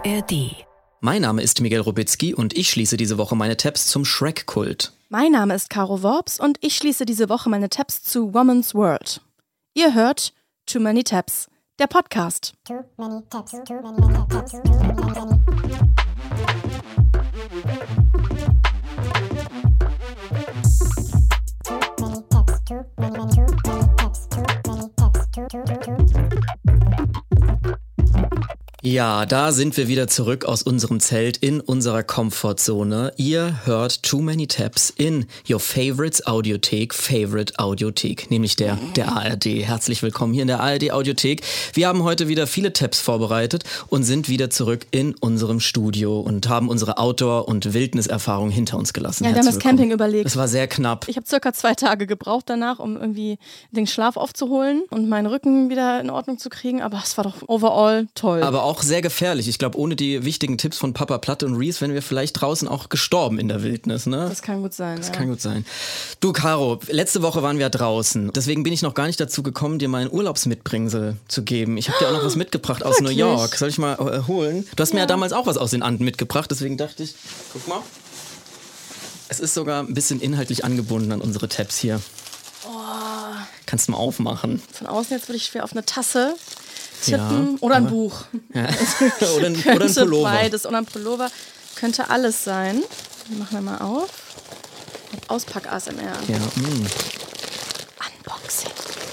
ARD. Mein Name ist Miguel Robitzky und ich schließe diese Woche meine Tabs zum Shrek-Kult. Mein Name ist Caro Worps und ich schließe diese Woche meine Tabs zu Woman's World. Ihr hört Too Many Tabs, der Podcast. Too many tabs, too many tabs, too many. Ja, da sind wir wieder zurück aus unserem Zelt in unserer Komfortzone. Ihr hört Too Many Tabs in Your Favorites Audiothek, nämlich der ARD. Herzlich willkommen hier in der ARD Audiothek. Wir haben heute wieder viele Tabs vorbereitet und sind wieder zurück in unserem Studio und haben unsere Outdoor- und Wildniserfahrung hinter uns gelassen. Ja, wir haben das Camping überlegt. Das war sehr knapp. Ich habe circa 2 Tage gebraucht danach, um irgendwie den Schlaf aufzuholen und meinen Rücken wieder in Ordnung zu kriegen, aber es war doch overall toll. Aber auch sehr gefährlich. Ich glaube, ohne die wichtigen Tipps von Papa Platte und Reese wären wir vielleicht draußen auch gestorben in der Wildnis, ne? Das kann gut sein, Das kann gut sein. Du, Caro, letzte Woche waren wir draußen. Deswegen bin ich noch gar nicht dazu gekommen, dir meinen Urlaubsmitbringsel zu geben. Ich habe dir auch noch was mitgebracht aus New York. Soll ich mal holen? Du hast mir ja damals auch was aus den Anden mitgebracht, deswegen dachte ich, guck mal. Es ist sogar ein bisschen inhaltlich angebunden an unsere Tabs hier. Oh. Kannst du mal aufmachen. Von außen jetzt würde ich schwer auf eine Tasse tippen oder ein Buch. Ja. oder ein Pullover. Beides. Oder ein Pullover. Könnte alles sein. Machen wir mal auf. Auspack-ASMR. Ja, Unboxing.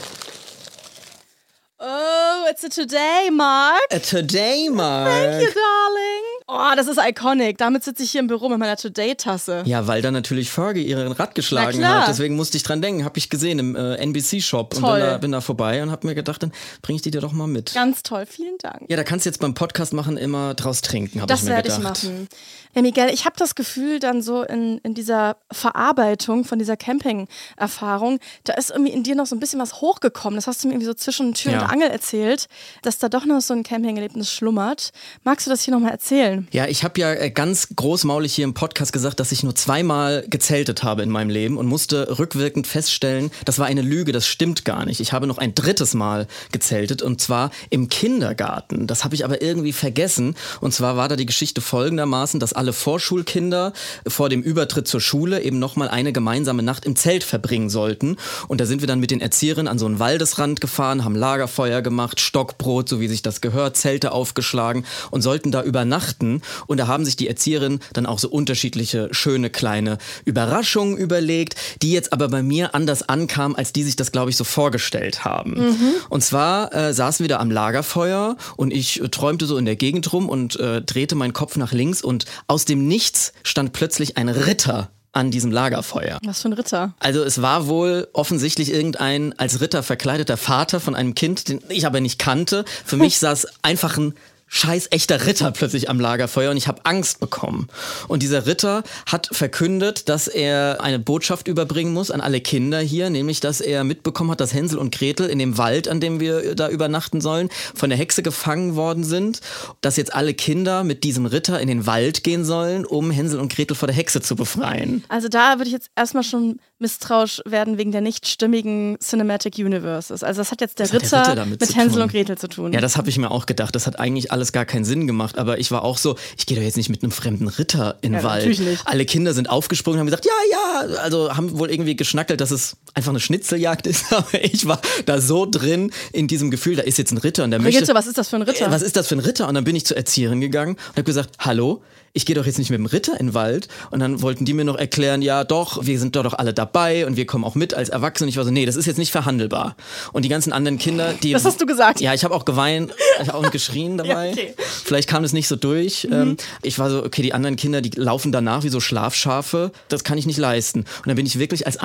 Oh, it's a Today Mark. A Today Mark. Thank you, darling. Oh, das ist iconic. Damit sitze ich hier im Büro mit meiner Today-Tasse. Ja, weil da natürlich Fergie ihren Rad geschlagen hat. Deswegen musste ich dran denken. Habe ich gesehen im NBC-Shop. Toll. Und bin da vorbei und habe mir gedacht, dann bringe ich die dir doch mal mit. Ganz toll, vielen Dank. Ja, da kannst du jetzt beim Podcast machen immer draus trinken, habe ich mir gedacht. Das werde ich machen. Ja, Miguel, ich habe das Gefühl dann so in dieser Verarbeitung von dieser Camping-Erfahrung, da ist irgendwie in dir noch so ein bisschen was hochgekommen. Das hast du mir irgendwie so zwischen Tür und Angel erzählt, dass da doch noch so ein Camping-Erlebnis schlummert. Magst du das hier nochmal erzählen? Ja, ich habe ja ganz großmaulig hier im Podcast gesagt, dass ich nur 2-mal gezeltet habe in meinem Leben und musste rückwirkend feststellen, das war eine Lüge, das stimmt gar nicht. Ich habe noch ein 3. Mal gezeltet und zwar im Kindergarten. Das habe ich aber irgendwie vergessen. Und zwar war da die Geschichte folgendermaßen, dass alle Vorschulkinder vor dem Übertritt zur Schule eben nochmal eine gemeinsame Nacht im Zelt verbringen sollten. Und da sind wir dann mit den Erzieherinnen an so einen Waldesrand gefahren, haben Lagerfeuer gemacht, Stockbrot, so wie sich das gehört, Zelte aufgeschlagen und sollten da übernachten. Und da haben sich die Erzieherinnen dann auch so unterschiedliche, schöne, kleine Überraschungen überlegt, die jetzt aber bei mir anders ankamen, als die sich das, glaube ich, so vorgestellt haben. Und zwar saßen wir da am Lagerfeuer und ich träumte so in der Gegend rum und drehte meinen Kopf nach links und aus dem Nichts stand plötzlich ein Ritter an diesem Lagerfeuer. Was für ein Ritter? Also es war wohl offensichtlich irgendein als Ritter verkleideter Vater von einem Kind, den ich aber nicht kannte. Für mich saß einfach ein scheiß echter Ritter plötzlich am Lagerfeuer und ich habe Angst bekommen. Und dieser Ritter hat verkündet, dass er eine Botschaft überbringen muss an alle Kinder hier, nämlich, dass er mitbekommen hat, dass Hänsel und Gretel in dem Wald, an dem wir da übernachten sollen, von der Hexe gefangen worden sind, dass jetzt alle Kinder mit diesem Ritter in den Wald gehen sollen, um Hänsel und Gretel vor der Hexe zu befreien. Also da würde ich jetzt erstmal schon misstrauisch werden wegen der nicht stimmigen Cinematic Universes. Also das hat jetzt der Ritter mit Hänsel und Gretel zu tun. Ja, das habe ich mir auch gedacht. Das hat eigentlich alles gar keinen Sinn gemacht. Aber ich war auch so, ich gehe doch jetzt nicht mit einem fremden Ritter in den Wald. Natürlich nicht. Alle Kinder sind aufgesprungen und haben gesagt, ja. Also haben wohl irgendwie geschnackelt, dass es einfach eine Schnitzeljagd ist. Aber ich war da so drin in diesem Gefühl, da ist jetzt ein Ritter. Und der möchte, was ist das für ein Ritter? Was ist das für ein Ritter? Und dann bin ich zur Erzieherin gegangen und habe gesagt, hallo, ich gehe doch jetzt nicht mit dem Ritter in den Wald. Und dann wollten die mir noch erklären, ja doch, wir sind doch alle dabei und wir kommen auch mit als Erwachsene. Und ich war so, nee, das ist jetzt nicht verhandelbar. Und die ganzen anderen Kinder, die... Das hast du gesagt. Ja, ich habe auch geweint, ich habe auch geschrien dabei. Ja, okay. Vielleicht kam das nicht so durch. Ich war so, okay, die anderen Kinder, die laufen danach wie so Schlafschafe. Das kann ich nicht leisten. Und dann bin ich wirklich als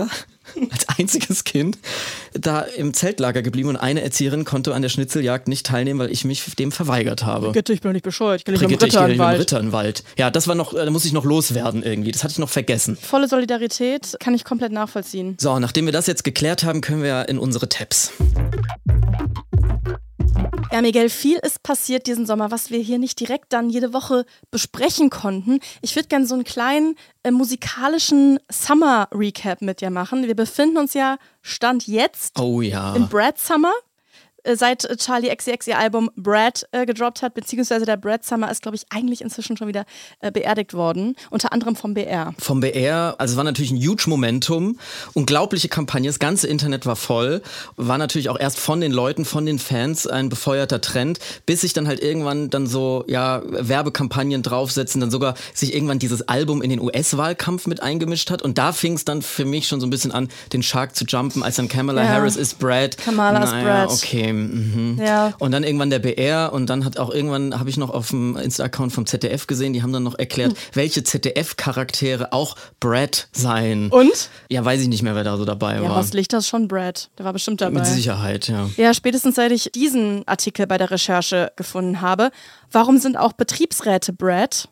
einziges Kind da im Zeltlager geblieben und eine Erzieherin konnte an der Schnitzeljagd nicht teilnehmen, weil ich mich dem verweigert habe. Brigitte, ich bin doch nicht bescheuert. Ich gehe nicht mit dem Brigitte, Ritter ich in gehe den mit dem Ritter in den Wald. Ja, das war noch, da muss ich noch loswerden irgendwie. Das hatte ich noch vergessen. Volle Solidarität, kann ich komplett nachvollziehen. So, nachdem wir das jetzt geklärt haben, können wir in unsere Tabs. Ja, Miguel, viel ist passiert diesen Sommer, was wir hier nicht direkt dann jede Woche besprechen konnten. Ich würde gerne so einen kleinen musikalischen Summer-Recap mit dir machen. Wir befinden uns ja Stand jetzt Oh ja. im Brad Summer. seit Charli XCX ihr Album Brad gedroppt hat, beziehungsweise der Brad Summer ist, glaube ich, eigentlich inzwischen schon wieder beerdigt worden, unter anderem vom BR. Vom BR, also es war natürlich ein huge Momentum, unglaubliche Kampagne, das ganze Internet war voll, war natürlich auch erst von den Leuten, von den Fans ein befeuerter Trend, bis sich dann halt irgendwann dann so, ja, Werbekampagnen draufsetzen, dann sogar sich irgendwann dieses Album in den US-Wahlkampf mit eingemischt hat und da fing es dann für mich schon so ein bisschen an, den Shark zu jumpen, als dann Kamala Harris ist Brad. Kamala ist Brad. Okay. Ja. Und dann irgendwann der BR und dann hat auch irgendwann, habe ich noch auf dem Insta-Account vom ZDF gesehen, die haben dann noch erklärt, welche ZDF-Charaktere auch Brad seien. Und? Ja, weiß ich nicht mehr, wer da so dabei war. Ja, Horst Lichter ist schon Brad. Der war bestimmt dabei. Mit Sicherheit, ja. Ja, spätestens seit ich diesen Artikel bei der Recherche gefunden habe. Warum sind auch Betriebsräte Brad?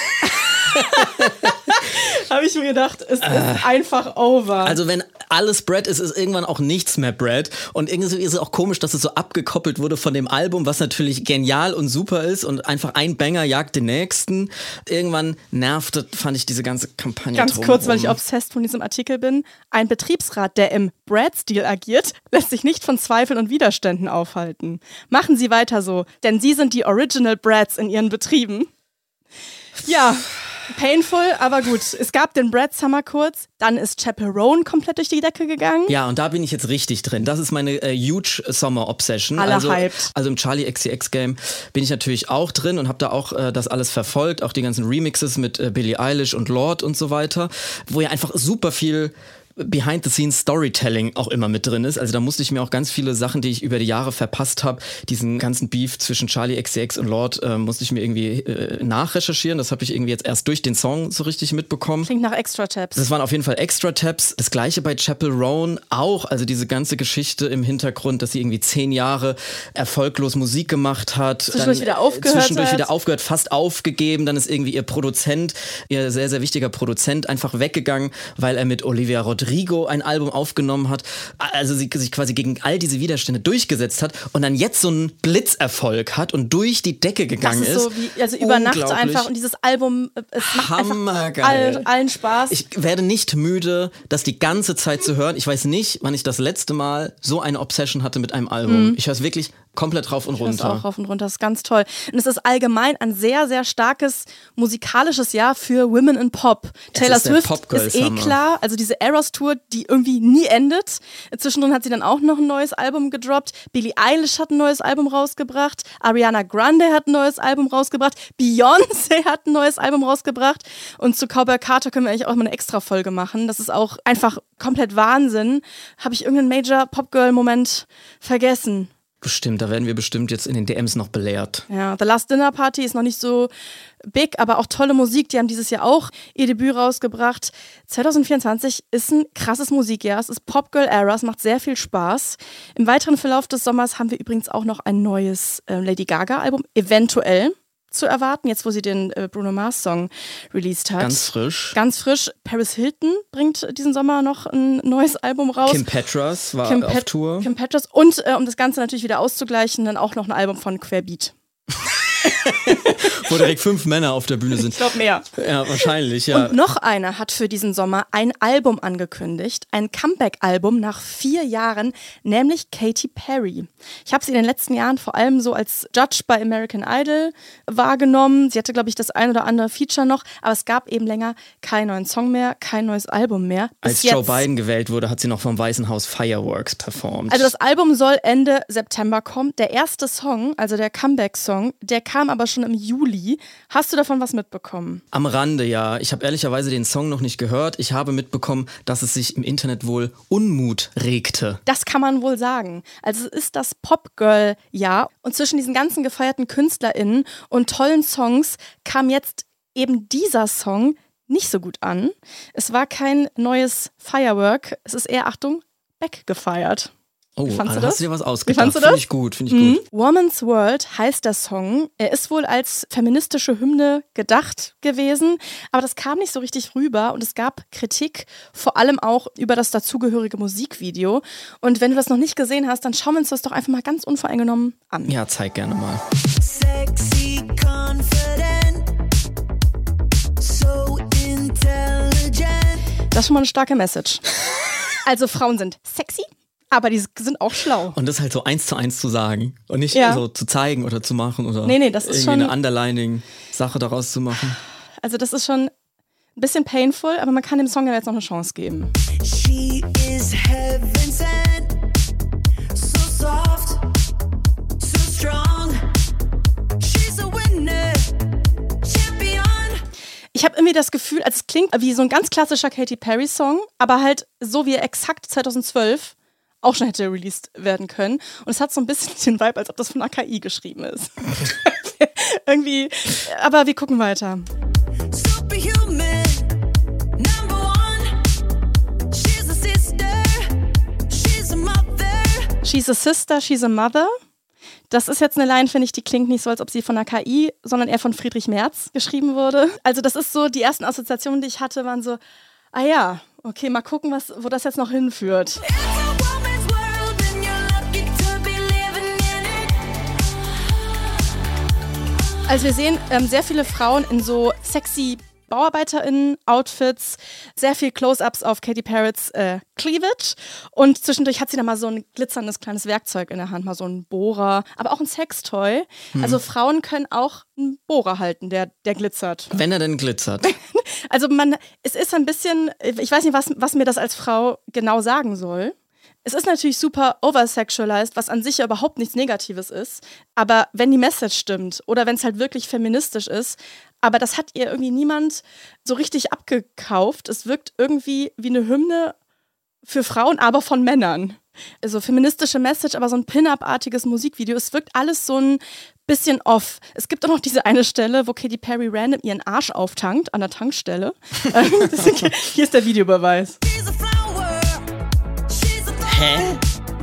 Habe ich mir gedacht, es ist einfach over. Also wenn alles Brad ist, ist irgendwann auch nichts mehr Brad. Und irgendwie ist es auch komisch, dass es so abgekoppelt wurde von dem Album, was natürlich genial und super ist und einfach ein Banger jagt den nächsten. Irgendwann nervte, fand ich diese ganze Kampagne Ganz drumherum. kurz, weil ich obsessed von diesem Artikel bin. Ein Betriebsrat, der im Brad-Stil agiert, lässt sich nicht von Zweifeln und Widerständen aufhalten. Machen Sie weiter so, denn Sie sind die Original Brads in Ihren Betrieben. Ja, painful, aber gut. Es gab den Brad Summer kurz, dann ist Chaperone komplett durch die Decke gegangen. Ja, und da bin ich jetzt richtig drin. Das ist meine huge Summer Obsession. Alle hyped. Also im Charli XCX Game bin ich natürlich auch drin und habe da auch das alles verfolgt, auch die ganzen Remixes mit Billie Eilish und Lorde und so weiter, wo ja einfach super viel Behind-the-Scenes-Storytelling auch immer mit drin ist. Also da musste ich mir auch ganz viele Sachen, die ich über die Jahre verpasst habe, diesen ganzen Beef zwischen Charli XCX und Lorde, musste ich mir irgendwie nachrecherchieren. Das habe ich irgendwie jetzt erst durch den Song so richtig mitbekommen. Klingt nach Extra-Tabs. Das waren auf jeden Fall Extra-Tabs. Das gleiche bei Chaperone auch. Also diese ganze Geschichte im Hintergrund, dass sie irgendwie 10 Jahre erfolglos Musik gemacht hat. Zwischendurch wieder aufgehört, fast aufgegeben. Dann ist irgendwie ihr Produzent, ihr sehr, sehr wichtiger Produzent, einfach weggegangen, weil er mit Olivia Rodrigo ein Album aufgenommen hat, also sie sich quasi gegen all diese Widerstände durchgesetzt hat und dann jetzt so einen Blitzerfolg hat und durch die Decke gegangen ist. Das ist so wie, also über Nacht einfach und dieses Album, es macht einfach allen Spaß. Ich werde nicht müde, das die ganze Zeit zu hören. Ich weiß nicht, wann ich das letzte Mal so eine Obsession hatte mit einem Album. Ich höre es wirklich komplett rauf und runter. Ich höre auch rauf und runter, das ist ganz toll. Und es ist allgemein ein sehr, sehr starkes musikalisches Jahr für Women in Pop. Taylor Swift ist klar, also diese Eras-Tour, die irgendwie nie endet. Zwischendrin hat sie dann auch noch ein neues Album gedroppt. Billie Eilish hat ein neues Album rausgebracht. Ariana Grande hat ein neues Album rausgebracht. Beyoncé hat ein neues Album rausgebracht. Und zu Cowboy Carter können wir eigentlich auch mal eine Extra-Folge machen. Das ist auch einfach komplett Wahnsinn. Habe ich irgendeinen Major-Pop-Girl-Moment vergessen? Bestimmt, da werden wir bestimmt jetzt in den DMs noch belehrt. Ja, The Last Dinner Party ist noch nicht so big, aber auch tolle Musik. Die haben dieses Jahr auch ihr Debüt rausgebracht. 2024 ist ein krasses Musikjahr. Es ist Pop-Girl-Era, es macht sehr viel Spaß. Im weiteren Verlauf des Sommers haben wir übrigens auch noch ein neues Lady Gaga-Album, eventuell zu erwarten, jetzt wo sie den Bruno Mars-Song released hat. Ganz frisch. Ganz frisch. Paris Hilton bringt diesen Sommer noch ein neues Album raus. Kim Petras war auf Tour. Kim Petras und um das Ganze natürlich wieder auszugleichen, dann auch noch ein Album von Querbeat. Wo direkt 5 Männer auf der Bühne sind. Ich glaube mehr. Ja, wahrscheinlich, ja. Und noch einer hat für diesen Sommer ein Album angekündigt, ein Comeback-Album nach 4 Jahren, nämlich Katy Perry. Ich habe sie in den letzten Jahren vor allem so als Judge bei American Idol wahrgenommen. Sie hatte, glaube ich, das ein oder andere Feature noch, aber es gab eben länger keinen neuen Song mehr, kein neues Album mehr. Als Joe Biden gewählt wurde, hat sie noch vom Weißen Haus Fireworks performt. Also das Album soll Ende September kommen. Der erste Song, also der Comeback-Song, der kam aber schon im Juli. Hast du davon was mitbekommen? Am Rande, ja. Ich habe ehrlicherweise den Song noch nicht gehört. Ich habe mitbekommen, dass es sich im Internet wohl Unmut regte. Das kann man wohl sagen. Also es ist das Pop-Girl-Jahr und zwischen diesen ganzen gefeierten KünstlerInnen und tollen Songs kam jetzt eben dieser Song nicht so gut an. Es war kein neues Firework. Es ist eher, Achtung, backgefeiert. Oh, Wie fandst du hast das? du dir was Wie ausgedacht? fandst du das? Finde ich gut, finde ich gut. Woman's World heißt der Song. Er ist wohl als feministische Hymne gedacht gewesen, aber das kam nicht so richtig rüber und es gab Kritik, vor allem auch über das dazugehörige Musikvideo. Und wenn du das noch nicht gesehen hast, dann schauen wir uns das doch einfach mal ganz unvoreingenommen an. Ja, zeig gerne mal. Sexy, confident, so intelligent. Das ist schon mal eine starke Message. Also Frauen sind sexy, Aber die sind auch schlau. Und das halt so 1:1 zu sagen und nicht so zu zeigen oder zu machen oder Nee, das ist irgendwie schon eine Underlining-Sache daraus zu machen. Also das ist schon ein bisschen painful, aber man kann dem Song ja jetzt noch eine Chance geben. She is heaven sent, so soft, so strong. She's a winner, champion. Ich habe irgendwie das Gefühl, also es klingt wie so ein ganz klassischer Katy Perry-Song, aber halt so wie er exakt 2012 auch schon hätte released werden können. Und es hat so ein bisschen den Vibe, als ob das von einer KI geschrieben ist. Irgendwie, aber wir gucken weiter. Superhuman, number one. She's a sister, she's a mother. She's a sister, she's a mother. Das ist jetzt eine Line, finde ich, die klingt nicht so, als ob sie von einer KI, sondern eher von Friedrich Merz geschrieben wurde. Also das ist so, die ersten Assoziationen, die ich hatte, waren so, ah ja, okay, mal gucken, wo das jetzt noch hinführt. It's a woman's world and you're lucky to be living in it. Also wir sehen sehr viele Frauen in so sexy BauarbeiterInnen-Outfits, sehr viel Close-Ups auf Katy Perrys Cleavage und zwischendurch hat sie dann mal so ein glitzerndes kleines Werkzeug in der Hand, mal so ein Bohrer, aber auch ein Sextoy. Also Frauen können auch einen Bohrer halten, der glitzert. Wenn er denn glitzert. Also es ist ein bisschen, ich weiß nicht, was mir das als Frau genau sagen soll. Es ist natürlich super oversexualized, was an sich ja überhaupt nichts Negatives ist. Aber wenn die Message stimmt oder wenn es halt wirklich feministisch ist, aber das hat ihr irgendwie niemand so richtig abgekauft. Es wirkt irgendwie wie eine Hymne für Frauen, aber von Männern. Also feministische Message, aber so ein Pin-Up-artiges Musikvideo. Es wirkt alles so ein bisschen off. Es gibt auch noch diese eine Stelle, wo Katy Perry random ihren Arsch auftankt an der Tankstelle. Hier ist der Videobeweis. She's a flower, she's a thorn.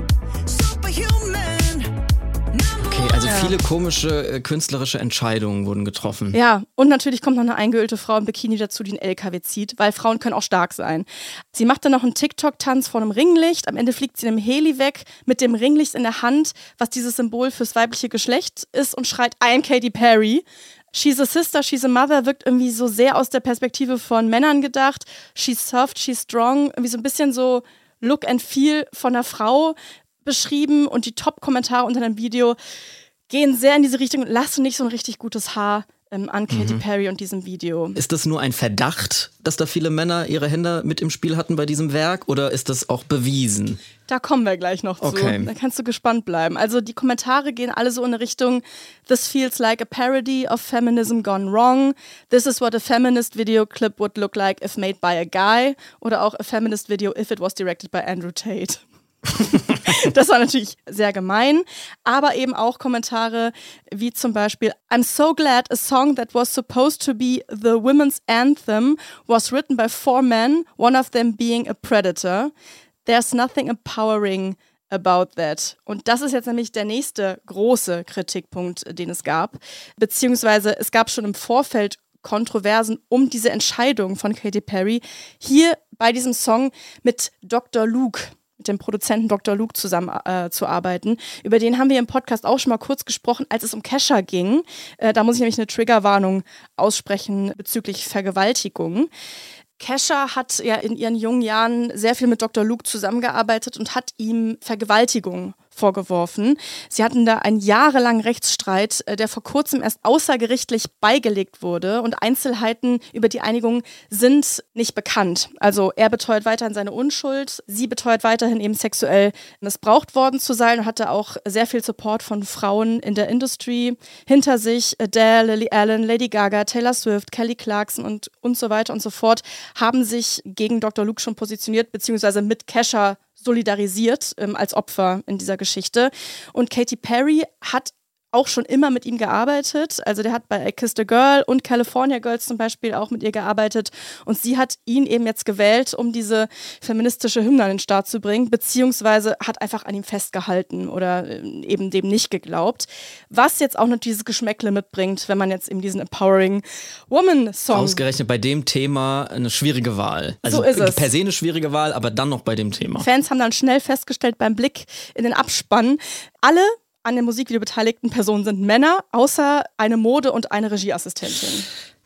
Superhuman, number Okay, one. also viele komische künstlerische Entscheidungen wurden getroffen. Ja, und natürlich kommt noch eine eingeölte Frau im Bikini dazu, die einen LKW zieht, weil Frauen können auch stark sein. Sie macht dann noch einen TikTok-Tanz vor einem Ringlicht. Am Ende fliegt sie in einem Heli weg mit dem Ringlicht in der Hand, was dieses Symbol fürs weibliche Geschlecht ist und schreit, I am Katy Perry. She's a sister, she's a mother wirkt irgendwie so sehr aus der Perspektive von Männern gedacht. She's soft, she's strong. Irgendwie so ein bisschen so Look and Feel von einer Frau beschrieben und die Top-Kommentare unter dem Video gehen sehr in diese Richtung und lassen nicht so ein richtig gutes Haar an Katy Perry und diesem Video. Ist das nur ein Verdacht, dass da viele Männer ihre Hände mit im Spiel hatten bei diesem Werk oder ist das auch bewiesen? Da kommen wir gleich noch Okay. zu. Da kannst du gespannt bleiben. Also die Kommentare gehen alle so in eine Richtung This feels like a parody of feminism gone wrong. This is what a feminist video clip would look like if made by a guy. Oder auch a feminist video if it was directed by Andrew Tate. Das war natürlich sehr gemein, aber eben auch Kommentare wie zum Beispiel I'm so glad a song that was supposed to be the women's anthem was written by 4 men, one of them being a predator. There's nothing empowering about that. Und das ist jetzt nämlich der nächste große Kritikpunkt, den es gab. Beziehungsweise es gab schon im Vorfeld Kontroversen um diese Entscheidung von Katy Perry, hier bei diesem Song mit Dr. Luke, mit dem Produzenten Dr. Luke zusammen zu arbeiten. Über den haben wir im Podcast auch schon mal kurz gesprochen, als es um Kesha ging. Da muss ich nämlich eine Triggerwarnung aussprechen bezüglich Vergewaltigung. Kesha hat ja in ihren jungen Jahren sehr viel mit Dr. Luke zusammengearbeitet und hat ihm Vergewaltigung vorgeworfen. Sie hatten da einen jahrelangen Rechtsstreit, der vor kurzem erst außergerichtlich beigelegt wurde und Einzelheiten über die Einigung sind nicht bekannt. Also er beteuert weiterhin seine Unschuld, sie beteuert weiterhin eben sexuell missbraucht worden zu sein und hatte auch sehr viel Support von Frauen in der Industry hinter sich. Adele, Lily Allen, Lady Gaga, Taylor Swift, Kelly Clarkson und so weiter und so fort haben sich gegen Dr. Luke schon positioniert, beziehungsweise mit Kesha solidarisiert als Opfer in dieser Geschichte. Und Katy Perry hat auch schon immer mit ihm gearbeitet. Also der hat bei I Kissed a Girl und California Girls zum Beispiel auch mit ihr gearbeitet. Und sie hat ihn eben jetzt gewählt, um diese feministische Hymne an den Start zu bringen, beziehungsweise hat einfach an ihm festgehalten oder eben dem nicht geglaubt. Was jetzt auch noch dieses Geschmäckle mitbringt, wenn man jetzt eben diesen Empowering Woman Song... Ausgerechnet bei dem Thema eine schwierige Wahl. Also so ist es. Per se eine schwierige Wahl, aber dann noch bei dem Thema. Fans haben dann schnell festgestellt beim Blick in den Abspann, alle an dem Musikvideo beteiligten Personen sind Männer, außer eine Mode- und eine Regieassistentin.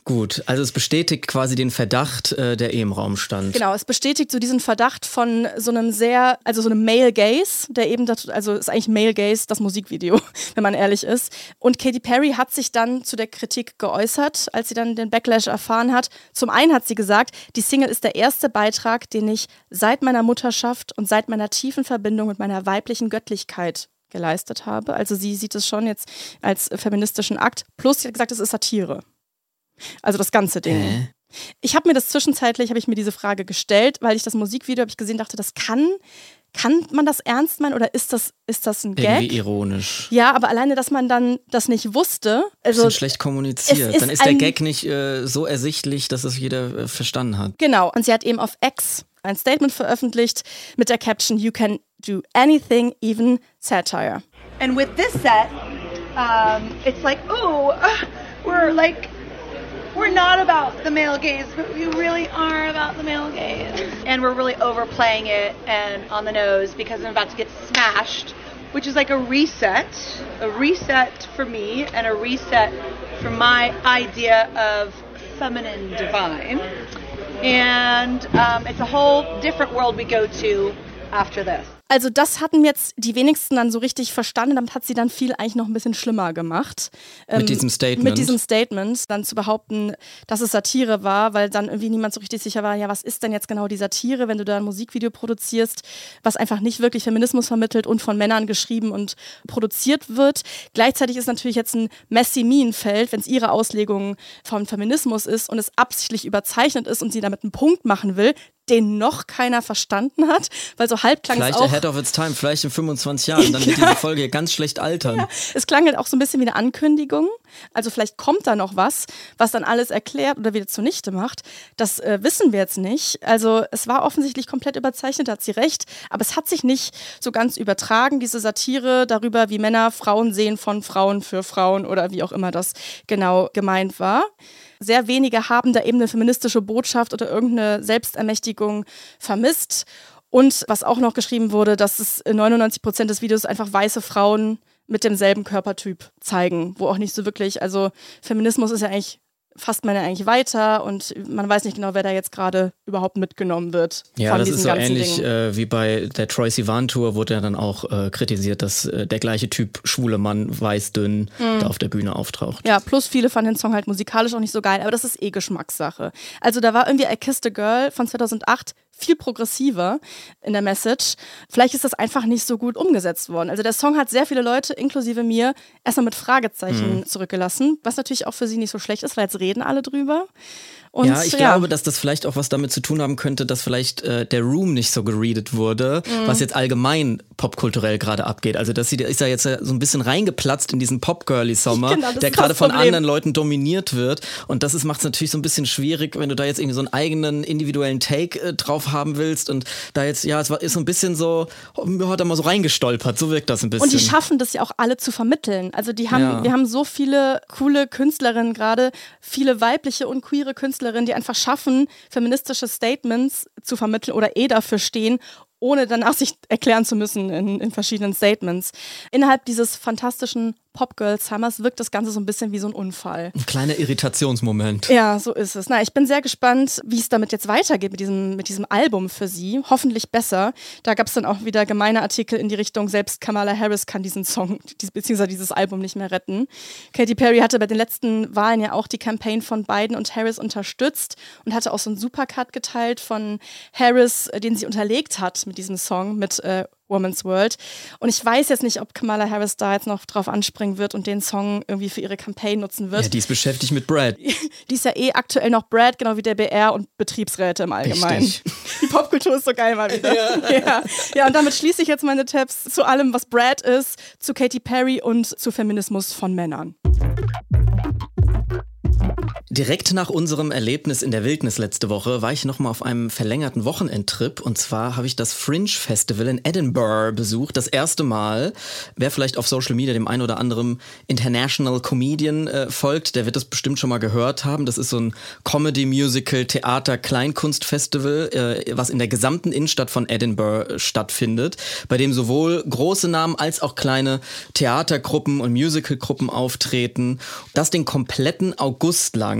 Gut, also es bestätigt quasi den Verdacht, der im Raum stand. Genau, es bestätigt so diesen Verdacht von so einem so einem Male Gaze, der eben dazu, also ist eigentlich Male Gaze das Musikvideo, wenn man ehrlich ist. Und Katy Perry hat sich dann zu der Kritik geäußert, als sie dann den Backlash erfahren hat. Zum einen hat sie gesagt, die Single ist der erste Beitrag, den ich seit meiner Mutterschaft und seit meiner tiefen Verbindung mit meiner weiblichen Göttlichkeit geleistet habe. Also sie sieht es schon jetzt als feministischen Akt. Plus sie hat gesagt, es ist Satire. Also das ganze Ding. Ich habe mir diese Frage gestellt, weil ich das Musikvideo habe ich gesehen, dachte, das kann man das ernst meinen oder ist das ein Gag? Irgendwie ironisch. Ja, aber alleine, dass man dann das nicht wusste. Also bisschen schlecht kommuniziert. Dann ist der Gag nicht so ersichtlich, dass es jeder verstanden hat. Genau. Und sie hat eben auf X ein Statement veröffentlicht mit der Caption "You can do anything, even satire." And with this set, it's like, we're not about the male gaze, but we really are about the male gaze. And we're really overplaying it and on the nose because I'm about to get smashed, which is like a reset for me and a reset for my idea of feminine divine. And it's a whole different world we go to after this. Also das hatten jetzt die wenigsten dann so richtig verstanden. Damit hat sie dann viel eigentlich noch ein bisschen schlimmer gemacht. Mit diesem Statement. Mit diesem Statement dann zu behaupten, dass es Satire war, weil dann irgendwie niemand so richtig sicher war, ja, was ist denn jetzt genau die Satire, wenn du da ein Musikvideo produzierst, was einfach nicht wirklich Feminismus vermittelt und von Männern geschrieben und produziert wird. Gleichzeitig ist natürlich jetzt ein messy Minenfeld, wenn es ihre Auslegung von Feminismus ist und es absichtlich überzeichnet ist und sie damit einen Punkt machen will, den noch keiner verstanden hat, weil so halb klang vielleicht es auch... Vielleicht ahead of its time, vielleicht in 25 Jahren, dann wird diese Folge ganz schlecht altern. Ja, es klang halt auch so ein bisschen wie eine Ankündigung, also vielleicht kommt da noch was dann alles erklärt oder wieder zunichte macht, das wissen wir jetzt nicht, also es war offensichtlich komplett überzeichnet, da hat sie recht, aber es hat sich nicht so ganz übertragen, diese Satire darüber, wie Männer Frauen sehen von Frauen für Frauen oder wie auch immer das genau gemeint war. Sehr wenige haben da eben eine feministische Botschaft oder irgendeine Selbstermächtigung vermisst. Und was auch noch geschrieben wurde, dass es 99% des Videos einfach weiße Frauen mit demselben Körpertyp zeigen, wo auch nicht so wirklich, also Feminismus ist ja eigentlich, fasst man ja eigentlich weiter und man weiß nicht genau, wer da jetzt gerade überhaupt mitgenommen wird. Ja, von das diesen ist so ganzen ähnlich Dingen. wie bei der Troye Sivan Tour wurde ja dann auch kritisiert, dass der gleiche Typ schwule Mann, weiß, dünn, da auf der Bühne auftaucht. Ja, plus viele fanden den Song halt musikalisch auch nicht so geil, aber das ist Geschmackssache. Also da war irgendwie I Kissed a Girl von 2008 viel progressiver in der Message. Vielleicht ist das einfach nicht so gut umgesetzt worden. Also der Song hat sehr viele Leute, inklusive mir, erstmal mit Fragezeichen zurückgelassen, was natürlich auch für sie nicht so schlecht ist, weil jetzt reden alle drüber. Und, ja, ich glaube, dass das vielleicht auch was damit zu tun haben könnte, dass vielleicht der Room nicht so geredet wurde, was jetzt allgemein popkulturell gerade abgeht. Also das ist ja jetzt so ein bisschen reingeplatzt in diesen Pop-Girly-Sommer, Genau, der gerade von anderen Leuten dominiert wird. Und das macht es natürlich so ein bisschen schwierig, wenn du da jetzt irgendwie so einen eigenen individuellen Take drauf haben willst. Und da jetzt, ja, ist so ein bisschen so, hat er mal so reingestolpert, so wirkt das ein bisschen. Und die schaffen das ja auch alle zu vermitteln. Also wir haben so viele coole Künstlerinnen gerade, viele weibliche und queere Künstlerinnen, die einfach schaffen, feministische Statements zu vermitteln oder dafür stehen, ohne danach sich erklären zu müssen in verschiedenen Statements. Innerhalb dieses fantastischen Pop-Girl-Summers wirkt das Ganze so ein bisschen wie so ein Unfall. Ein kleiner Irritationsmoment. Ja, so ist es. Na, ich bin sehr gespannt, wie es damit jetzt weitergeht mit diesem Album für sie. Hoffentlich besser. Da gab es dann auch wieder gemeine Artikel in die Richtung, selbst Kamala Harris kann diesen Song bzw. dieses Album nicht mehr retten. Katy Perry hatte bei den letzten Wahlen ja auch die Campaign von Biden und Harris unterstützt und hatte auch so einen Supercut geteilt von Harris, den sie unterlegt hat mit diesem Song, mit Woman's World. Und ich weiß jetzt nicht, ob Kamala Harris da jetzt noch drauf anspringen wird und den Song irgendwie für ihre Campaign nutzen wird. Ja, die ist beschäftigt mit Brad. Die ist ja aktuell noch Brad, genau wie der BR und Betriebsräte im Allgemeinen. Richtig. Die Popkultur ist so geil mal wieder. Ja, und damit schließe ich jetzt meine Tabs zu allem, was Brad ist, zu Katy Perry und zu Feminismus von Männern. Direkt nach unserem Erlebnis in der Wildnis letzte Woche war ich nochmal auf einem verlängerten Wochenendtrip und zwar habe ich das Fringe Festival in Edinburgh besucht, das erste Mal. Wer vielleicht auf Social Media dem einen oder anderen International Comedian folgt, der wird das bestimmt schon mal gehört haben. Das ist so ein Comedy, Musical, Theater, Kleinkunstfestival, was in der gesamten Innenstadt von Edinburgh stattfindet, bei dem sowohl große Namen als auch kleine Theatergruppen und Musicalgruppen auftreten. Das den kompletten August lang.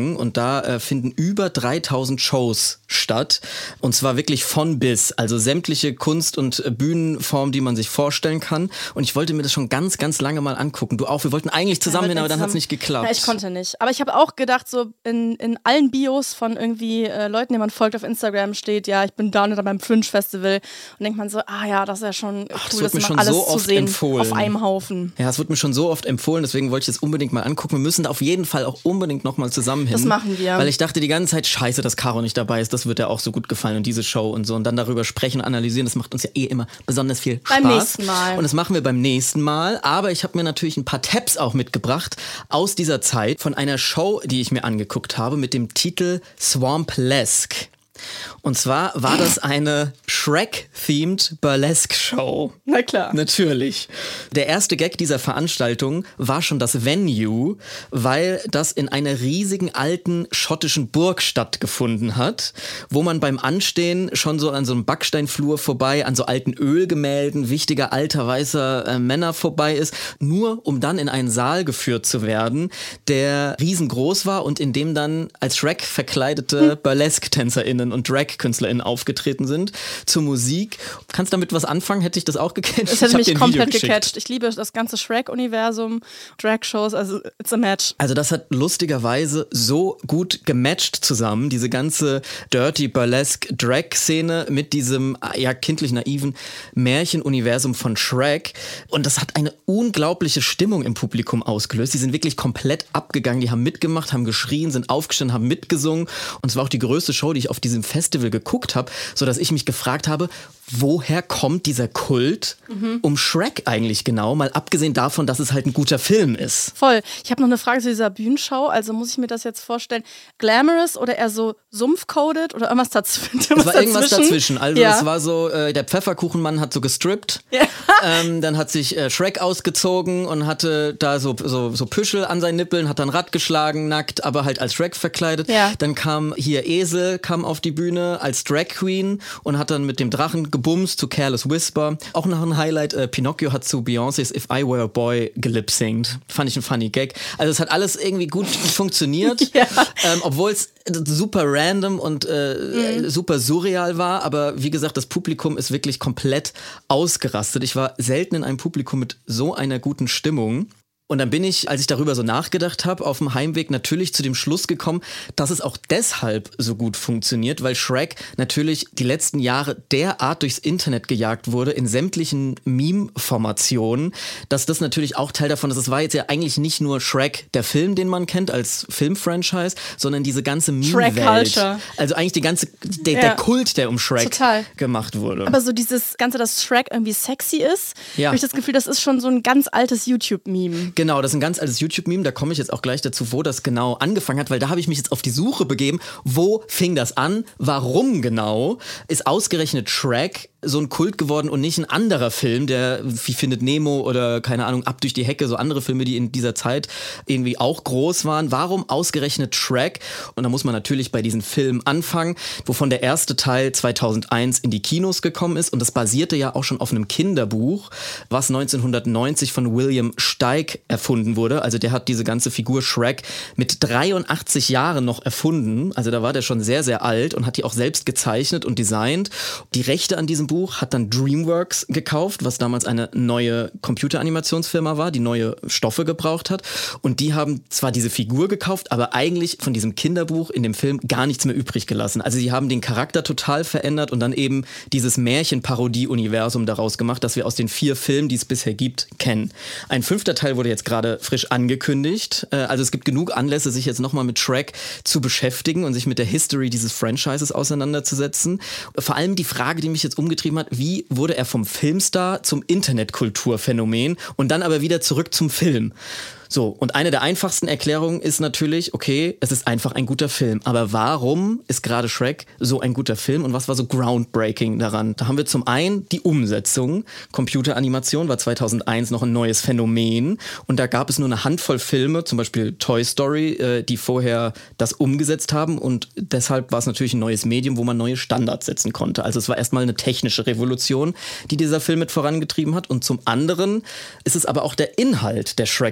gegangen und da finden über 3000 Shows statt und zwar wirklich von bis, also sämtliche Kunst- und Bühnenformen, die man sich vorstellen kann und ich wollte mir das schon ganz, ganz lange mal angucken. Du auch, wir wollten eigentlich zusammen hin, aber dann hat es nicht geklappt. Ja, ich konnte nicht. Aber ich habe auch gedacht, so in allen Bios von irgendwie Leuten, denen man folgt auf Instagram, steht, ja, ich bin down beim Fringe Festival und denkt man so, ja, das ist ja schon cool, das mal alles zu sehen auf einem Haufen. Ja, es wird mir schon so oft empfohlen, deswegen wollte ich das unbedingt mal angucken. Wir müssen da auf jeden Fall auch unbedingt nochmal zusammen hin. Das machen wir. Weil ich dachte die ganze Zeit, scheiße, dass Caro nicht dabei ist, das wird ja auch so gut gefallen und diese Show und so und dann darüber sprechen, analysieren, das macht uns ja immer besonders viel Spaß. Beim nächsten Mal. Und das machen wir beim nächsten Mal, aber ich habe mir natürlich ein paar Tabs auch mitgebracht aus dieser Zeit von einer Show, die ich mir angeguckt habe mit dem Titel Swampesque. Und zwar war das eine Shrek-themed Burlesque-Show. Na klar. Natürlich. Der erste Gag dieser Veranstaltung war schon das Venue, weil das in einer riesigen alten schottischen Burg stattgefunden hat, wo man beim Anstehen schon so an so einem Backsteinflur vorbei, an so alten Ölgemälden wichtiger alter weißer Männer vorbei ist, nur um dann in einen Saal geführt zu werden, der riesengroß war und in dem dann als Shrek verkleidete Burlesque-TänzerInnen und Drag-KünstlerInnen aufgetreten sind zur Musik. Kannst du damit was anfangen? Hätte ich das auch gecatcht? Es hätte mich komplett gecatcht. Ich liebe das ganze Shrek-Universum, Drag-Shows, also it's a match. Also das hat lustigerweise so gut gematcht zusammen, diese ganze Dirty Burlesque Drag-Szene mit diesem kindlich naiven Märchenuniversum von Shrek und das hat eine unglaubliche Stimmung im Publikum ausgelöst. Die sind wirklich komplett abgegangen, die haben mitgemacht, haben geschrien, sind aufgestanden, haben mitgesungen und es war auch die größte Show, die ich auf diesem Festival geguckt habe, sodass ich mich gefragt habe, woher kommt dieser Kult um Shrek eigentlich genau, mal abgesehen davon, dass es halt ein guter Film ist. Voll. Ich habe noch eine Frage zu dieser Bühnenshow, also muss ich mir das jetzt vorstellen, glamorous oder eher so sumpf-coded oder irgendwas dazwischen? Es war irgendwas dazwischen, also es war so, der Pfefferkuchenmann hat so gestrippt, dann hat sich Shrek ausgezogen und hatte da so Püschel an seinen Nippeln, hat dann Rad geschlagen, nackt, aber halt als Shrek verkleidet. Ja. Dann kam hier Esel, kam auf die Bühne als Drag Queen und hat dann mit dem Drachen gebumst zu Careless Whisper. Auch noch ein Highlight, Pinocchio hat zu Beyoncé's If I Were a Boy gelip-synced. Fand ich ein funny Gag. Also es hat alles irgendwie gut funktioniert, obwohl es super random und super surreal war, aber wie gesagt, das Publikum ist wirklich komplett ausgerastet. Ich war selten in einem Publikum mit so einer guten Stimmung. Und dann bin ich, als ich darüber so nachgedacht habe, auf dem Heimweg natürlich zu dem Schluss gekommen, dass es auch deshalb so gut funktioniert, weil Shrek natürlich die letzten Jahre derart durchs Internet gejagt wurde, in sämtlichen Meme-Formationen, dass das natürlich auch Teil davon ist. Es war jetzt ja eigentlich nicht nur Shrek, der Film, den man kennt als Filmfranchise, sondern diese ganze Meme-Welt. Also eigentlich der Kult, der um Shrek gemacht wurde. Aber so dieses Ganze, dass Shrek irgendwie sexy ist, habe ich das Gefühl, das ist schon so ein ganz altes YouTube-Meme. Genau, das ist ein ganz altes YouTube-Meme, da komme ich jetzt auch gleich dazu, wo das genau angefangen hat, weil da habe ich mich jetzt auf die Suche begeben, wo fing das an, warum genau ist ausgerechnet Shrek so ein Kult geworden und nicht ein anderer Film, der wie Findet Nemo oder keine Ahnung, Ab durch die Hecke, so andere Filme, die in dieser Zeit irgendwie auch groß waren. Warum ausgerechnet Shrek? Und da muss man natürlich bei diesen Filmen anfangen, wovon der erste Teil 2001 in die Kinos gekommen ist und das basierte ja auch schon auf einem Kinderbuch, was 1990 von William Steig erfunden wurde. Also der hat diese ganze Figur Shrek mit 83 Jahren noch erfunden. Also da war der schon sehr, sehr alt und hat die auch selbst gezeichnet und designt. Die Rechte an diesem Buch hat dann DreamWorks gekauft, was damals eine neue Computeranimationsfirma war, die neue Stoffe gebraucht hat. Und die haben zwar diese Figur gekauft, aber eigentlich von diesem Kinderbuch in dem Film gar nichts mehr übrig gelassen. Also sie haben den Charakter total verändert und dann eben dieses Märchenparodie-Universum daraus gemacht, das wir aus den 4 Filmen, die es bisher gibt, kennen. Ein 5. Teil wurde jetzt gerade frisch angekündigt. Also es gibt genug Anlässe, sich jetzt nochmal mit Shrek zu beschäftigen und sich mit der History dieses Franchises auseinanderzusetzen. Vor allem die Frage, die mich jetzt umgetrieben hat, wie wurde er vom Filmstar zum Internetkulturphänomen und dann aber wieder zurück zum Film? So, und eine der einfachsten Erklärungen ist natürlich, okay, es ist einfach ein guter Film. Aber warum ist gerade Shrek so ein guter Film und was war so groundbreaking daran? Da haben wir zum einen die Umsetzung. Computeranimation war 2001 noch ein neues Phänomen und da gab es nur eine Handvoll Filme, zum Beispiel Toy Story, die vorher das umgesetzt haben und deshalb war es natürlich ein neues Medium, wo man neue Standards setzen konnte. Also es war erstmal eine technische Revolution, die dieser Film mit vorangetrieben hat und zum anderen ist es aber auch der Inhalt der Shrek-Filme,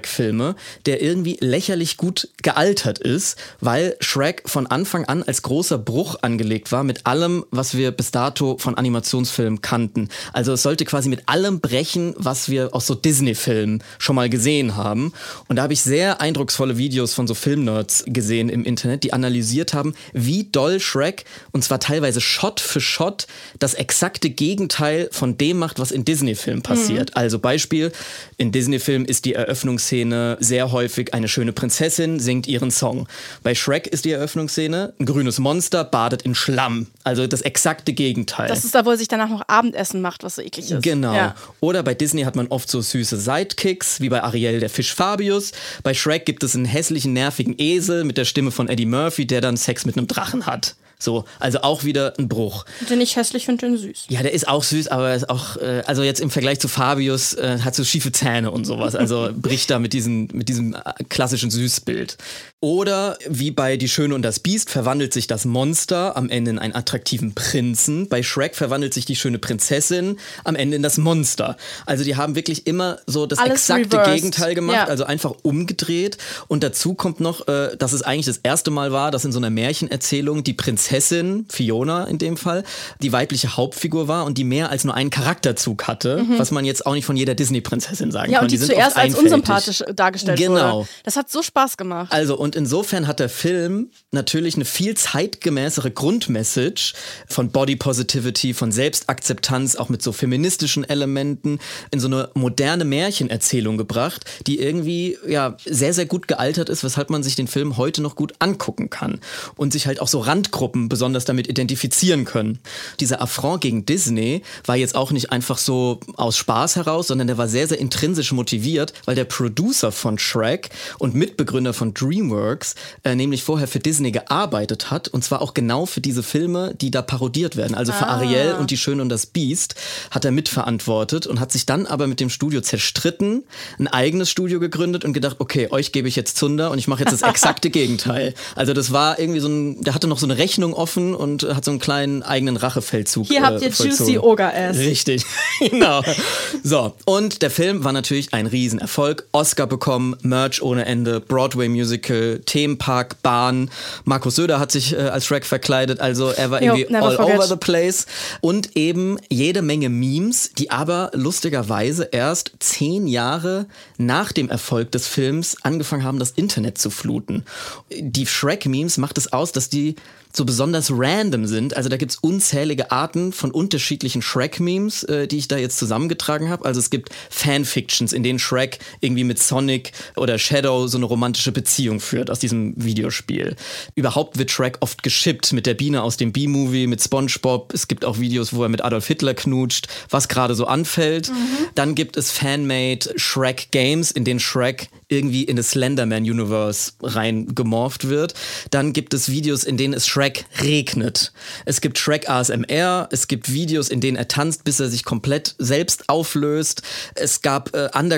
Filme, der irgendwie lächerlich gut gealtert ist, weil Shrek von Anfang an als großer Bruch angelegt war mit allem, was wir bis dato von Animationsfilmen kannten. Also es sollte quasi mit allem brechen, was wir aus so Disney-Filmen schon mal gesehen haben. Und da habe ich sehr eindrucksvolle Videos von so Filmnerds gesehen im Internet, die analysiert haben, wie doll Shrek, und zwar teilweise Shot für Shot, das exakte Gegenteil von dem macht, was in Disney-Filmen passiert. Also Beispiel, in Disney-Filmen ist die Eröffnungsszene sehr häufig eine schöne Prinzessin singt ihren Song. Bei Shrek ist die Eröffnungsszene ein grünes Monster badet in Schlamm. Also das exakte Gegenteil. Das ist da, wo er sich danach noch Abendessen macht, was so eklig ist. Genau. Ja. Oder bei Disney hat man oft so süße Sidekicks, wie bei Ariel der Fisch Fabius. Bei Shrek gibt es einen hässlichen, nervigen Esel mit der Stimme von Eddie Murphy, der dann Sex mit einem Drachen hat. So, also auch wieder ein Bruch. Den ich hässlich finde, den süß. Ja, der ist auch süß, aber ist auch, also jetzt im Vergleich zu Fabius, hat so schiefe Zähne und sowas. Also bricht da mit diesem klassischen Süßbild. Oder wie bei Die Schöne und das Biest verwandelt sich das Monster am Ende in einen attraktiven Prinzen. Bei Shrek verwandelt sich die schöne Prinzessin am Ende in das Monster. Also die haben wirklich immer so das Alles exakte reversed. Gegenteil gemacht, Ja. also einfach umgedreht. Und dazu kommt noch, dass es eigentlich das erste Mal war, dass in so einer Märchenerzählung die Prinzessin, Fiona in dem Fall, die weibliche Hauptfigur war und die mehr als nur einen Charakterzug hatte, was man jetzt auch nicht von jeder Disney-Prinzessin sagen Ja, kann. und die sind zuerst oft als einfältig. unsympathisch dargestellt Genau. wurde. Das hat so Spaß gemacht. Also und insofern hat der Film natürlich eine viel zeitgemäßere Grundmessage von Body Positivity, von Selbstakzeptanz, auch mit so feministischen Elementen, in so eine moderne Märchenerzählung gebracht, die irgendwie ja sehr, sehr gut gealtert ist, weshalb man sich den Film heute noch gut angucken kann und sich halt auch so Randgruppen besonders damit identifizieren können. Dieser Affront gegen Disney war jetzt auch nicht einfach so aus Spaß heraus, sondern der war sehr, sehr intrinsisch motiviert, weil der Producer von Shrek und Mitbegründer von DreamWorks nämlich vorher für Disney gearbeitet hat, und zwar auch genau für diese Filme, die da parodiert werden. Also für Ariel und Die Schöne und das Biest hat er mitverantwortet und hat sich dann aber mit dem Studio zerstritten, ein eigenes Studio gegründet und gedacht, okay, euch gebe ich jetzt Zunder und ich mache jetzt das exakte Gegenteil. Also das war irgendwie der hatte noch so eine Rechnung offen und hat so einen kleinen eigenen Rachefeldzug Hier habt ihr vollzogen. Juicy Ogre Ass. Richtig, genau. So, und der Film war natürlich ein Riesenerfolg. Oscar bekommen, Merch ohne Ende, Broadway-Musical, Themenpark, Bahn. Markus Söder hat sich als Shrek verkleidet, also er war irgendwie never all forget. over the place. Und eben jede Menge Memes, die aber lustigerweise erst 10 Jahre nach dem Erfolg des Films angefangen haben, das Internet zu fluten. Die Shrek-Memes macht es aus, dass die so besonders random sind. Also da gibt's unzählige Arten von unterschiedlichen Shrek-Memes, die ich da jetzt zusammengetragen habe. Also es gibt Fanfictions, in denen Shrek irgendwie mit Sonic oder Shadow so eine romantische Beziehung führt aus diesem Videospiel. Überhaupt wird Shrek oft geschippt mit der Biene aus dem B-Movie, mit SpongeBob. Es gibt auch Videos, wo er mit Adolf Hitler knutscht, was gerade so anfällt. Dann gibt es Fan-made Shrek-Games, in denen Shrek irgendwie in das Slenderman-Universe reingemorpht wird. Dann gibt es Videos, in denen es Shrek regnet. Es gibt Shrek ASMR, es gibt Videos, in denen er tanzt, bis er sich komplett selbst auflöst. Es gab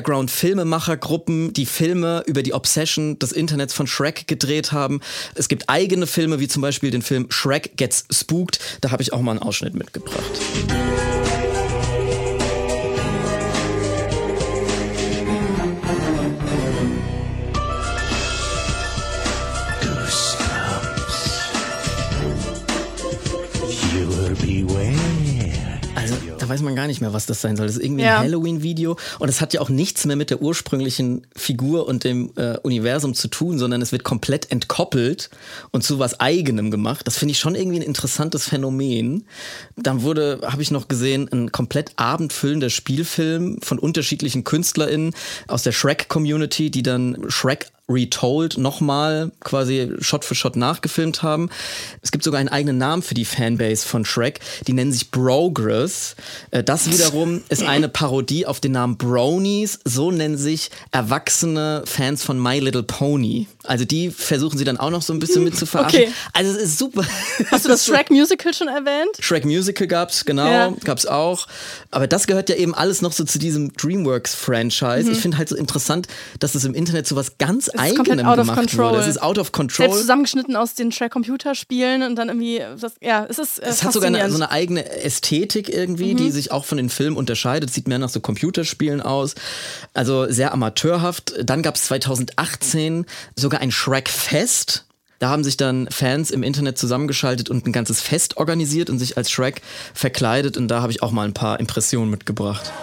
Underground-Filmemachergruppen, die Filme über die Obsession des Internets von Shrek gedreht haben. Es gibt eigene Filme, wie zum Beispiel den Film Shrek Gets Spooked. Da habe ich auch mal einen Ausschnitt mitgebracht. Also, da weiß man gar nicht mehr, was das sein soll. Das ist irgendwie ein Halloween-Video und es hat ja auch nichts mehr mit der ursprünglichen Figur und dem Universum zu tun, sondern es wird komplett entkoppelt und zu was Eigenem gemacht. Das finde ich schon irgendwie ein interessantes Phänomen. Dann habe ich noch gesehen, ein komplett abendfüllender Spielfilm von unterschiedlichen KünstlerInnen aus der Shrek-Community, die dann Shrek Retold nochmal quasi Shot für Shot nachgefilmt haben. Es gibt sogar einen eigenen Namen für die Fanbase von Shrek. Die nennen sich Brogress. Das wiederum ist eine Parodie auf den Namen Bronies. So nennen sich erwachsene Fans von My Little Pony. Also die versuchen sie dann auch noch so ein bisschen mit zu verarschen. Okay. Also es ist super. Hast du das Shrek Musical schon erwähnt? Shrek Musical gab's, genau, Ja. gab's auch. Aber das gehört ja eben alles noch so zu diesem DreamWorks-Franchise. Ich finde halt so interessant, dass es im Internet so was ganz ist Eigenem komplett out of gemacht control. wurde. Es ist out of control. Selbst zusammengeschnitten aus den Track-Computerspielen und dann irgendwie, es ist Es hat sogar so eine eigene Ästhetik irgendwie, die sich auch von den Filmen unterscheidet. Sieht mehr nach so Computerspielen aus. Also sehr amateurhaft. Dann gab es 2018 sogar ein Shrek-Fest. Da haben sich dann Fans im Internet zusammengeschaltet und ein ganzes Fest organisiert und sich als Shrek verkleidet. Und da habe ich auch mal ein paar Impressionen mitgebracht.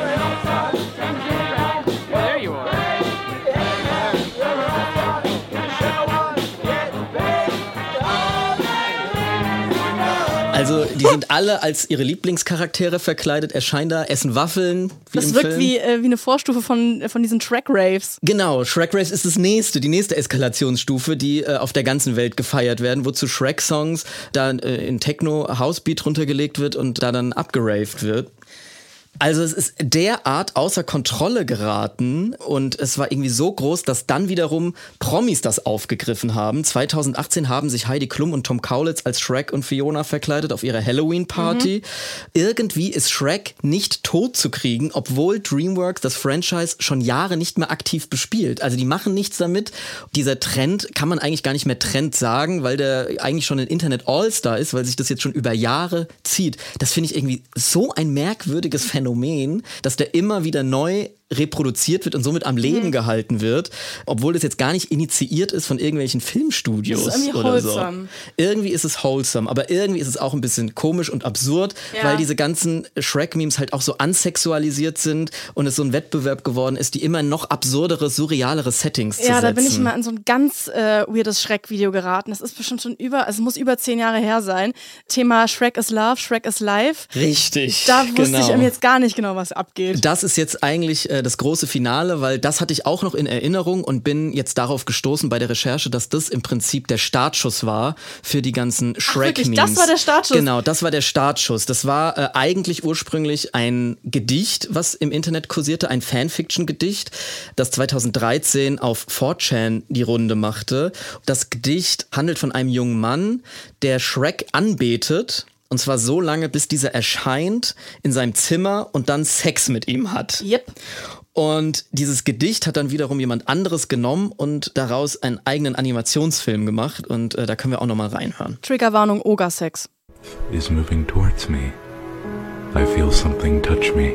Also die sind alle als ihre Lieblingscharaktere verkleidet, erscheinen da, essen Waffeln. Das wirkt wie eine Vorstufe von diesen Track-Raves. Genau, Shrek Raves ist die nächste Eskalationsstufe, die auf der ganzen Welt gefeiert werden, wo zu Shrek-Songs dann in Techno-Housebeat runtergelegt wird und da dann abgeraved wird. Also es ist derart außer Kontrolle geraten und es war irgendwie so groß, dass dann wiederum Promis das aufgegriffen haben. 2018 haben sich Heidi Klum und Tom Kaulitz als Shrek und Fiona verkleidet auf ihrer Halloween-Party. Irgendwie ist Shrek nicht tot zu kriegen, obwohl DreamWorks das Franchise schon Jahre nicht mehr aktiv bespielt. Also die machen nichts damit. Dieser Trend kann man eigentlich gar nicht mehr Trend sagen, weil der eigentlich schon ein Internet-All-Star ist, weil sich das jetzt schon über Jahre zieht. Das finde ich irgendwie so ein merkwürdiges Phänomen, dass der immer wieder neu reproduziert wird und somit am Leben gehalten wird, obwohl das jetzt gar nicht initiiert ist von irgendwelchen Filmstudios das ist irgendwie oder wholesome. so. Irgendwie ist es wholesome, aber irgendwie ist es auch ein bisschen komisch und absurd, weil diese ganzen Shrek-Memes halt auch so ansexualisiert sind und es so ein Wettbewerb geworden ist, die immer noch absurdere, surrealere Settings zu setzen. Ja, da bin ich mal in so ein ganz weirdes Shrek-Video geraten. Das ist bestimmt schon es muss über 10 Jahre her sein. Thema Shrek is Love, Shrek is Life. Richtig, Da wusste ich jetzt gar nicht genau, was abgeht. Das ist jetzt eigentlich das große Finale, weil das hatte ich auch noch in Erinnerung und bin jetzt darauf gestoßen bei der Recherche, dass das im Prinzip der Startschuss war für die ganzen Shrek-Memes. Das war der Startschuss? Genau, das war der Startschuss. Das war eigentlich ursprünglich ein Gedicht, was im Internet kursierte, ein Fanfiction-Gedicht, das 2013 auf 4chan die Runde machte. Das Gedicht handelt von einem jungen Mann, der Shrek anbetet. Und zwar so lange, bis dieser erscheint in seinem Zimmer und dann Sex mit ihm hat. Yep. Und dieses Gedicht hat dann wiederum jemand anderes genommen und daraus einen eigenen Animationsfilm gemacht. Und da können wir auch nochmal reinhören. Triggerwarnung, Ogersex. Is moving towards me. I feel something touch me.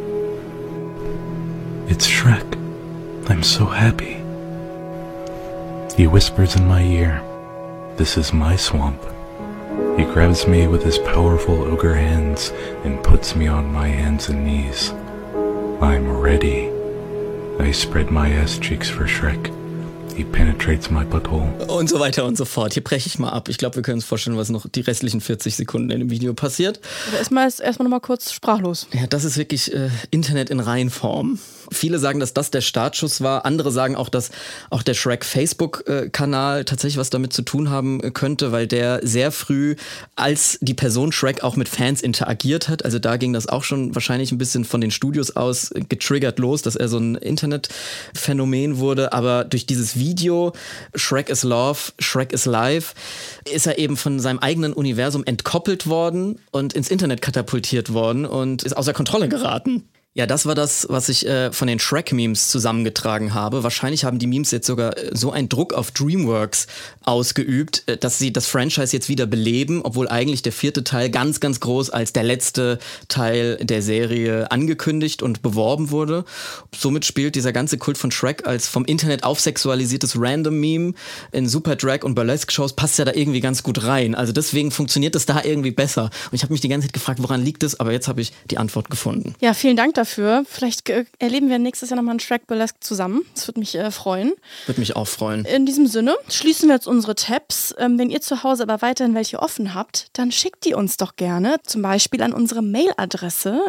It's Shrek. I'm so happy. He whispers in my ear, "This is my swamp." He grabs me with his powerful ogre hands and puts me on my hands and knees. I'm ready. I spread my ass cheeks for Shrek. He penetrates my butthole. Und so weiter und so fort. Hier breche ich mal ab. Ich glaube, wir können uns vorstellen, was noch die restlichen 40 Sekunden in dem Video passiert. Aber erstmal noch mal kurz sprachlos. Ja, das ist wirklich Internet in Reinform. Viele sagen, dass das der Startschuss war. Andere sagen auch, dass auch der Shrek-Facebook-Kanal tatsächlich was damit zu tun haben könnte, weil der sehr früh als die Person Shrek auch mit Fans interagiert hat. Also da ging das auch schon wahrscheinlich ein bisschen von den Studios aus getriggert los, dass er so ein Internetphänomen wurde. Aber durch dieses Video, Shrek is Love, Shrek is Life, ist er eben von seinem eigenen Universum entkoppelt worden und ins Internet katapultiert worden und ist außer Kontrolle geraten. Ja, das war das, was ich von den Shrek-Memes zusammengetragen habe. Wahrscheinlich haben die Memes jetzt sogar so einen Druck auf DreamWorks ausgeübt, dass sie das Franchise jetzt wieder beleben, obwohl eigentlich der 4. Teil ganz, ganz groß als der letzte Teil der Serie angekündigt und beworben wurde. Somit spielt dieser ganze Kult von Shrek als vom Internet aufsexualisiertes Random-Meme in Super Drag- und Burlesque-Shows passt ja da irgendwie ganz gut rein. Also deswegen funktioniert das da irgendwie besser. Und ich habe mich die ganze Zeit gefragt, woran liegt es? Aber jetzt habe ich die Antwort gefunden. Ja, vielen Dank dafür. Vielleicht erleben wir nächstes Jahr nochmal einen Shrek Burlesque zusammen. Das würde mich freuen. Würde mich auch freuen. In diesem Sinne schließen wir jetzt unsere Tabs. Wenn ihr zu Hause aber weiterhin welche offen habt, dann schickt die uns doch gerne. Zum Beispiel an unsere Mailadresse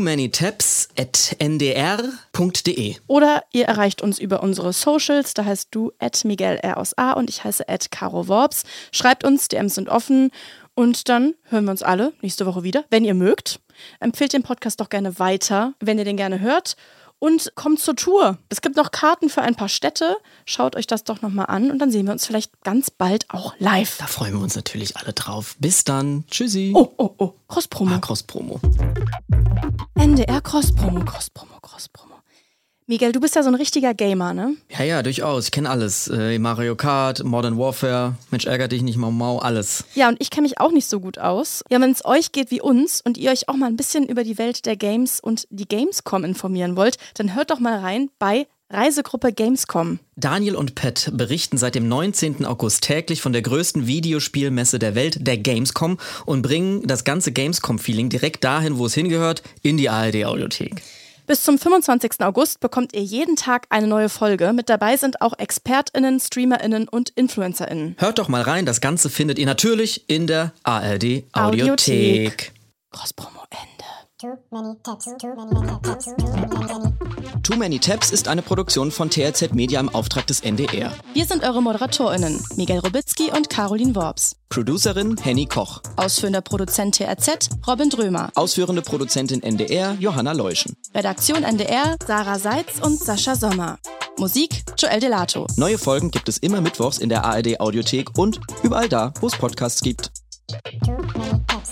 toomanytabs@ndr.de. Oder ihr erreicht uns über unsere Socials. Da heißt du @MiguelR und ich heiße @CaroWorps. Schreibt uns, DMs sind offen. Und dann hören wir uns alle nächste Woche wieder, wenn ihr mögt. Empfehlt den Podcast doch gerne weiter, wenn ihr den gerne hört. Und kommt zur Tour. Es gibt noch Karten für ein paar Städte. Schaut euch das doch nochmal an und dann sehen wir uns vielleicht ganz bald auch live. Da freuen wir uns natürlich alle drauf. Bis dann. Tschüssi. Oh. Cross-Promo. Cross-Promo. NDR Cross-Promo. Miguel, du bist ja so ein richtiger Gamer, ne? Ja, durchaus. Ich kenne alles. Mario Kart, Modern Warfare, Mensch ärgert dich nicht, Mau, alles. Ja, und ich kenne mich auch nicht so gut aus. Ja, wenn es euch geht wie uns und ihr euch auch mal ein bisschen über die Welt der Games und die Gamescom informieren wollt, dann hört doch mal rein bei Reisegruppe Gamescom. Daniel und Pat berichten seit dem 19. August täglich von der größten Videospielmesse der Welt, der Gamescom, und bringen das ganze Gamescom-Feeling direkt dahin, wo es hingehört, in die ARD-Audiothek. Bis zum 25. August bekommt ihr jeden Tag eine neue Folge. Mit dabei sind auch ExpertInnen, StreamerInnen und InfluencerInnen. Hört doch mal rein, das Ganze findet ihr natürlich in der ARD-Audiothek. Cross-Promo Ende. Too many tabs, too many tabs, too many. Too Many Tabs ist eine Produktion von TRZ Media im Auftrag des NDR. Wir sind eure ModeratorInnen, Miguel Robitzky und Caroline Worps. Producerin Henny Koch. Ausführender Produzent TRZ, Robin Drömer. Ausführende Produzentin NDR, Johanna Leuschen. Redaktion NDR, Sarah Seitz und Sascha Sommer. Musik, Joel Delato. Neue Folgen gibt es immer mittwochs in der ARD Audiothek und überall da, wo es Podcasts gibt. Too many tabs.